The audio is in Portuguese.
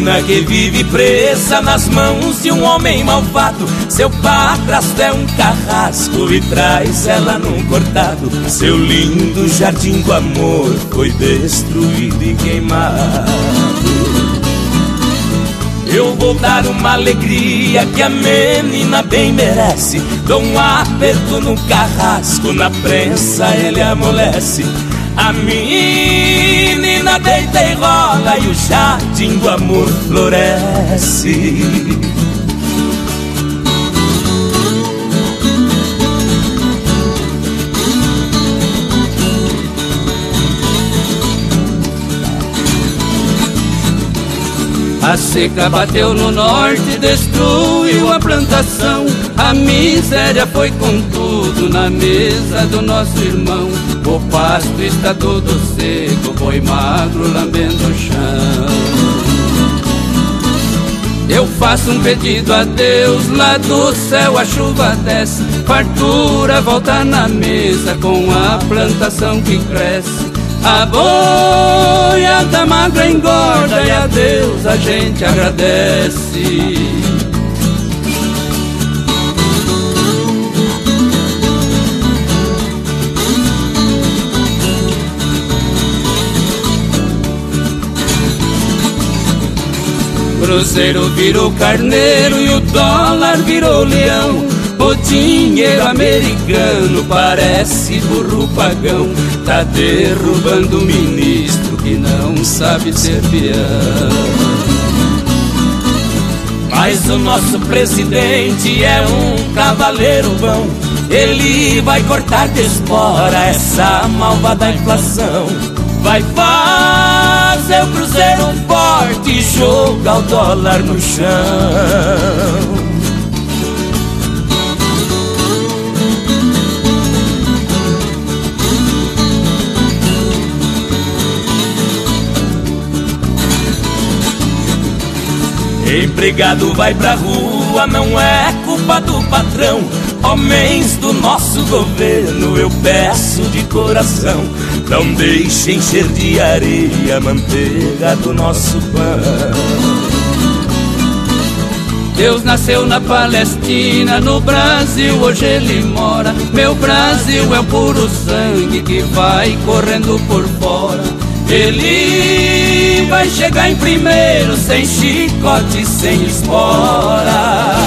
menina que vive presa nas mãos de um homem malvado. Seu padrasto é um carrasco e traz ela num cortado. Seu lindo jardim do amor foi destruído e queimado. Eu vou dar uma alegria que a menina bem merece. Dou um aperto no carrasco, na prensa ele amolece. A menina deita e rola e o jardim do amor floresce. A seca bateu no norte, destruiu a plantação. A miséria foi com tudo na mesa do nosso irmão. O pasto está todo seco, o boi magro lambendo o chão. Eu faço um pedido a Deus, lá do céu a chuva desce. Fartura volta na mesa com a plantação que cresce. A boiada magra engorda e a Deus a gente agradece. Cruzeiro virou carneiro e o dólar virou leão. O dinheiro americano parece burro pagão. Tá derrubando o ministro que não sabe ser peão. Mas o nosso presidente é um cavaleiro bom. Ele vai cortar de espora essa malvada inflação. Vai fazer o cruzeiro forte e jogar o dólar no chão. Empregado vai pra rua, não é culpa do patrão. Homens do nosso governo, eu peço de coração, não deixem encher de areia a manteiga do nosso pão. Deus nasceu na Palestina, no Brasil hoje ele mora. Meu Brasil é o puro sangue que vai correndo por fora. Ele vai chegar em primeiro, sem chicote, sem espora.